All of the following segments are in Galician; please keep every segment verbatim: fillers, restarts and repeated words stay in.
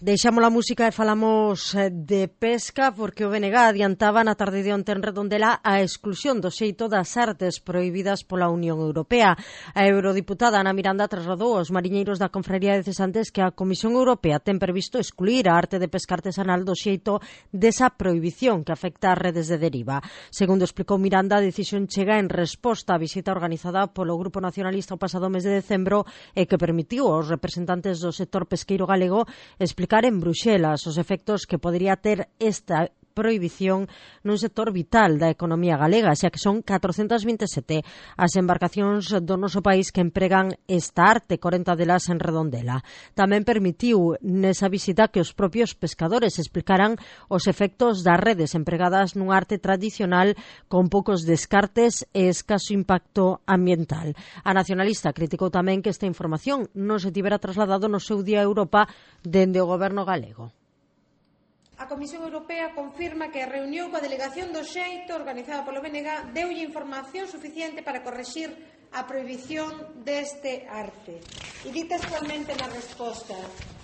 Deixamos a música e falamos de pesca porque o B N G adiantaba na tarde de onte en Redondela a exclusión do xeito das artes prohibidas pola Unión Europea. A eurodiputada Ana Miranda trasladou aos mariñeiros da Confraría de Cesantes que a Comisión Europea ten previsto excluir a arte de pesca artesanal do xeito desa prohibición que afecta ás redes de deriva. Segundo explicou Miranda, a decisión chega en resposta á visita organizada polo Grupo Nacionalista o pasado mes de decembro e que permitiu aos representantes do sector pesqueiro galego explicar en Bruxelas os efectos que podería ter esta prohibición nun sector vital da economía galega, xa que son catrocentas vinte e sete as embarcacións do noso país que empregan esta arte, corenta delas en Redondela. Tamén permitiu nesa visita que os propios pescadores explicaran os efectos das redes empregadas nunha arte tradicional con poucos descartes e escaso impacto ambiental. A nacionalista criticou tamén que esta información non se tivera trasladado no seu día a Europa dende o goberno galego. A Comisión Europea confirma que a reunión coa delegación do xeito organizada polo B N G deulle información suficiente para correxir a prohibición deste arte. E di textualmente na resposta: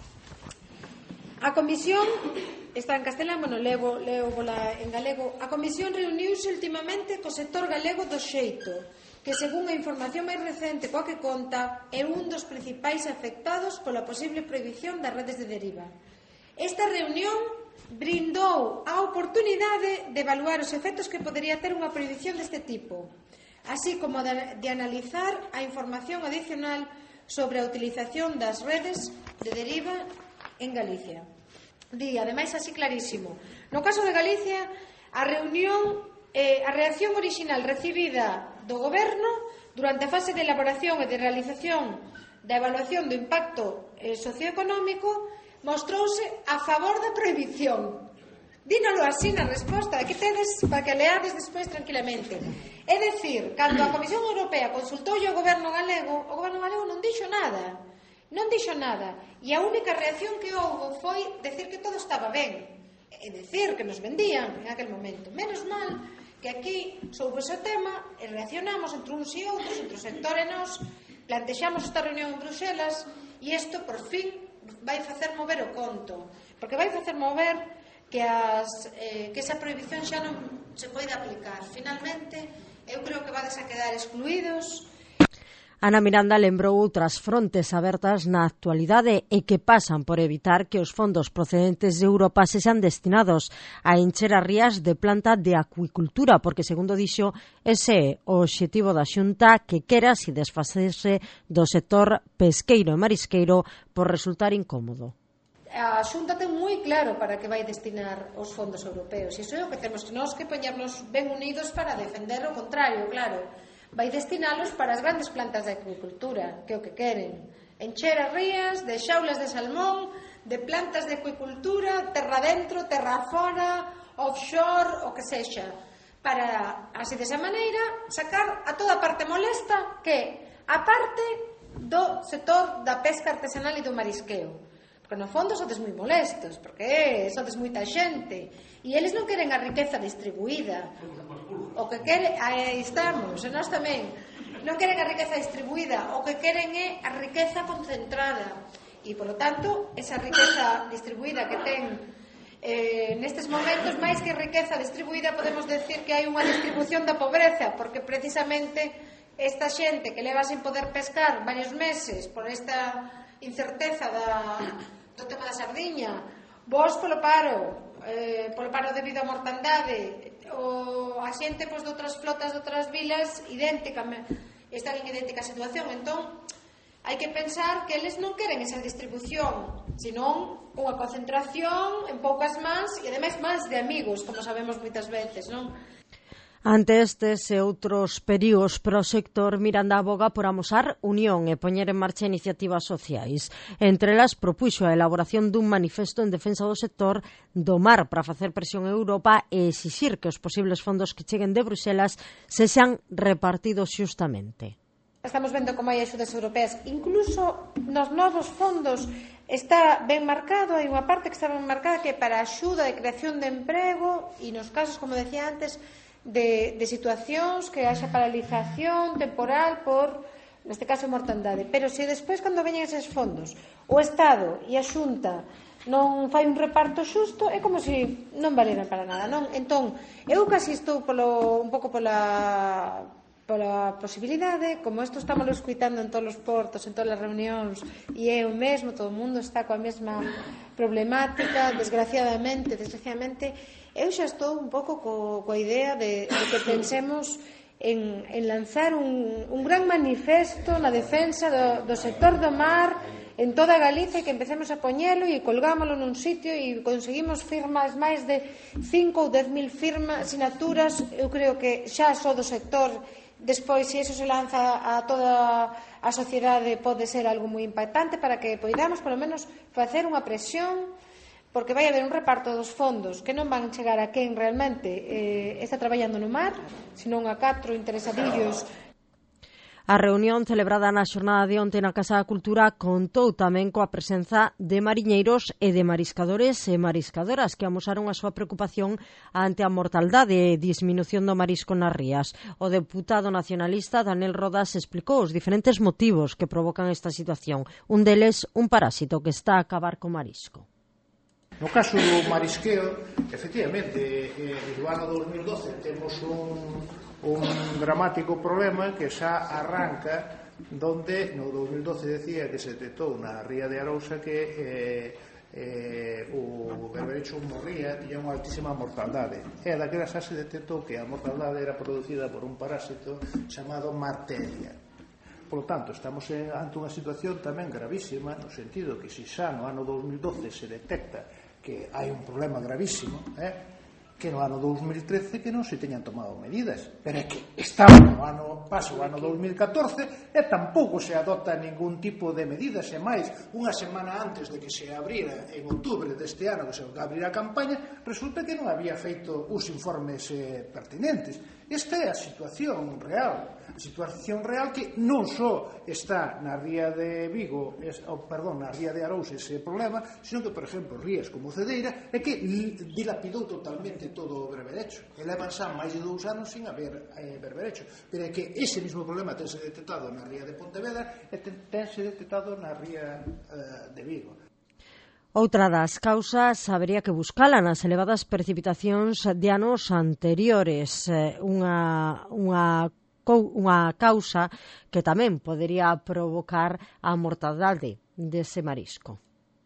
a Comisión, está en castelán, bueno, leo, leo bola en galego, a Comisión reuniuse ultimamente co sector galego do xeito, que según a información máis recente coa que conta é un dos principais afectados pola posible prohibición das redes de deriva. Esta reunión brindou a oportunidade de evaluar os efectos que podería ter unha prohibición deste tipo, así como de, de analizar a información adicional sobre a utilización das redes de deriva en Galicia. Di, ademais, así clarísimo, no caso de Galicia, a reunión, eh, a reacción orixinal recibida do Goberno durante a fase de elaboración e de realización da evaluación do impacto eh, socioeconómico mostrouse a favor da prohibición. Dínolo así na resposta, aquí tedes para que leades despois tranquilamente. É dicir, cando a Comisión Europea consultou o goberno galego, o goberno galego non dixo nada, non dixo nada, e a única reacción que houve foi decir que todo estaba ben, é dicir, que nos vendían en aquel momento. Menos mal que aquí sobre ese tema e reaccionamos entre uns e outros, entre o sector e nós, plantexamos esta reunión en Bruxelas e isto por fin vai facer mover o conto, porque vai facer mover que, as, eh, que esa prohibición xa non se pode aplicar. Finalmente, eu creo que vades a quedar excluídos. Ana Miranda lembrou outras frontes abertas na actualidade e que pasan por evitar que os fondos procedentes de Europa sexan destinados a encher as rías de planta de acuicultura, porque, segundo dixo, ese é o obxectivo da Xunta, que quera si desfacerse do sector pesqueiro e marisqueiro por resultar incómodo. A Xunta ten moi claro para que vai destinar os fondos europeos, e iso é o que temos que nós que poñernos ben unidos para defender o contrario, claro. Vai destinalos para as grandes plantas de acuicultura, que é o que queren. Encher as rías de xaulas de salmón, de plantas de acuicultura, terra dentro, terra fora, offshore, o que sexa, para, así desa maneira, sacar a toda a parte molesta que a parte do sector da pesca artesanal e do marisqueo. Porque no fondo sodes moi molestos, porque sodes moita xente, e eles non queren a riqueza distribuída. O que queren, aí estamos, e nós tamén, non queren a riqueza distribuída, o que queren é a riqueza concentrada. E, polo tanto, esa riqueza distribuída que ten eh, nestes momentos, máis que riqueza distribuída, podemos decir que hai unha distribución da pobreza, porque precisamente esta xente que leva sin poder pescar varios meses por esta incerteza da, do tema da sardiña, vos polo paro, eh, polo paro debido á mortandade, o a xente pois, de outras flotas de outras vilas idéntica, están en idéntica situación. Entón, hai que pensar que eles non queren esa distribución, senón unha concentración en poucas mans e ademais máis de amigos, como sabemos moitas veces, non? Ante estes e outros perigos para o sector, Miranda aboga por amosar unión e poñer en marcha iniciativas sociais. Entre elas, propuxo a elaboración dun manifesto en defensa do sector do mar para facer presión a Europa e exixir que os posibles fondos que cheguen de Bruxelas sexan repartidos xustamente. Estamos vendo como hai axudas europeas, incluso nos novos fondos está ben marcado, hai unha parte que está ben marcada que é para a axuda de creación de emprego e nos casos, como decía antes, De, de situacións que haxa paralización temporal por, neste caso, mortandade. Pero se despois, cando veñen eses fondos, o Estado e a Xunta non fai un reparto xusto, é como se non valeran para nada, non? Entón, eu casi estou polo, un pouco pola pola posibilidade, como isto estamos escuitando en todos os portos, en todas as reunións, e é o mesmo, todo o mundo está coa mesma problemática, desgraciadamente, desgraciadamente, eu xa estou un pouco co, coa idea de, de que pensemos en, en lanzar un, un gran manifesto na defensa do, do sector do mar en toda Galicia, que empecemos a poñelo e colgámolo nun sitio e conseguimos firmas, máis de cinco ou dez mil firmas, sinaturas. Eu creo que xa só do sector. Despois, se iso se lanza a toda a sociedade, pode ser algo moi impactante para que poidamos, polo menos, facer unha presión, porque vai haber un reparto dos fondos que non van chegar a quen realmente eh, está traballando no mar, senón a catro interesadillos. A reunión celebrada na xornada de onte na Casa da Cultura contou tamén coa presenza de mariñeiros e de mariscadores e mariscadoras que amosaron a súa preocupación ante a mortaldade e disminución do marisco nas rías. O deputado nacionalista Daniel Rodas explicou os diferentes motivos que provocan esta situación. Un deles, un parásito que está a acabar co marisco. No caso do marisqueo, efectivamente, eh, no ano dos mil doce temos un... un dramático problema que xa arranca donde no dos mil doce decía que se detectou na ría de Arousa que eh, eh, o berberecho morría, tiña unha altísima mortaldade, e daquela xa se detectou que a mortaldade era producida por un parásito chamado Martelia. Por lo tanto, estamos ante unha situación tamén gravísima, no sentido que se xa no ano dos mil doce se detecta que hai un problema gravísimo, eh, que no ano dos mil trece que non se teñan tomado medidas, pero é que estamos no ano, paso o ano dos mil catorce e tampouco se adopta ningún tipo de medidas, e máis, unha semana antes de que se abrira en outubro deste ano, que se abrira a campaña, resulta que non había feito os informes eh, pertinentes. Esta é a situación real, a situación real que non só está na ría de Vigo, es, oh, perdón, na ría de Arousa ese problema, sino que, por exemplo, rías como Cedeira é que dilapidou totalmente todo o berberecho, e levan xa máis de dous anos sin haber eh, berberecho, pero é que ese mismo problema tense detectado na ría de Pontevedra e tense detectado na ría eh, de Vigo. Outra das causas habería que buscala nas elevadas precipitacións de anos anteriores, unha, unha, unha causa que tamén podería provocar a mortaldade dese marisco.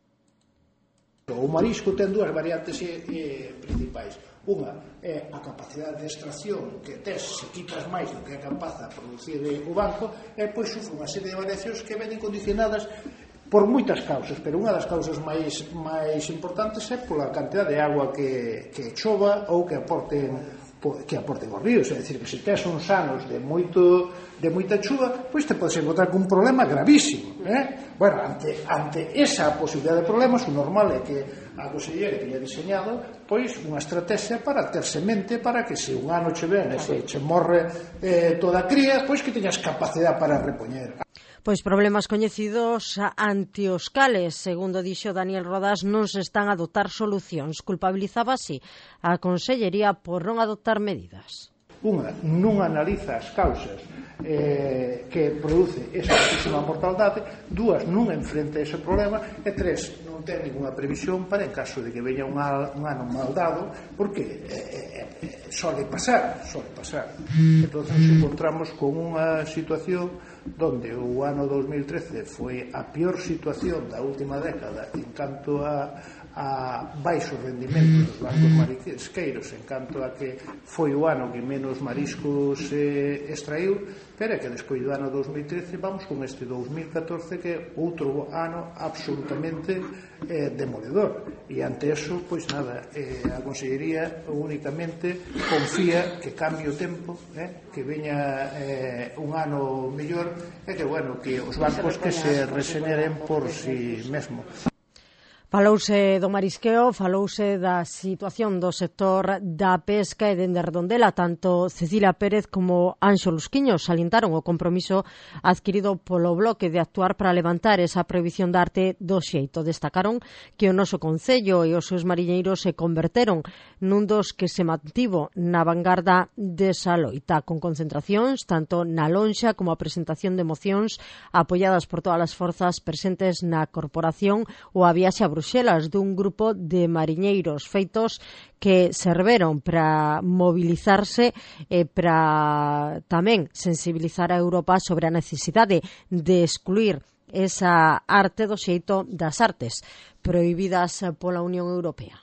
O marisco ten dúas variantes eh, principais. Unha é a capacidade de extracción que tes se quitas máis do que é capaz de producir o banco, e pois sufre unha serie de variacións que venen condicionadas por moitas causas, pero unha das causas máis, máis importantes é pola cantidad de agua que, que chova ou que aporten, que aporten os ríos. É dicir, que se tes uns anos de, moito, de moita chuva, pois te podes encontrar con un problema gravísimo. Eh? Bueno, ante, ante esa posibilidad de problemas, o normal é que a conselleira teña diseñado pois unha estrategia para ter semente para que se un ano che ven e se che morre eh, toda a cría, pois que teñas capacidade para repoñer. Pois problemas coñecidos ante os cales, segundo dixo Daniel Rodas, non se están a adoptar solucións. Culpabilizaba así a Consellería por non adoptar medidas. Unha, non analiza as causas eh, que produce esa altísima mortaldade. Dúas, non enfrenta ese problema. E tres, non ten ninguna previsión para en caso de que veña un, un ano mal dado, porque eh, eh, sole pasar, sole pasar. Entón, nos encontramos con unha situación donde o ano dos mil trece foi a peor situación da última década en canto a, a baixo rendimento dos bancos marisqueiros, en canto a que foi o ano que menos mariscos eh, extraiu, pero é que despois do ano dos mil trece vamos con este dos mil catorce que é outro ano absolutamente eh, demoledor, e ante eso, pois nada, eh, a Consellería únicamente confía que cambie o tempo, eh, que veña eh, un ano mellor, e que, bueno, que os bancos que se reseneren por si mesmo. Falouse do marisqueo, falouse da situación do sector da pesca e dende Redondela. Tanto Cecilia Pérez como Anxo Lusquiño salientaron o compromiso adquirido polo Bloque de actuar para levantar esa prohibición de arte do xeito. Destacaron que o noso concello e os seus mariñeiros se converteron nun dos que se mantivo na vanguarda desa loita, con concentracións tanto na lonxa como a presentación de mocións apoiadas por todas as forzas presentes na corporación ou a viaxe a Bruxelas Bruxelas dun grupo de mariñeiros, feitos que serveron para mobilizarse e para tamén sensibilizar a Europa sobre a necesidade de excluir esa arte do xeito das artes prohibidas pola Unión Europea.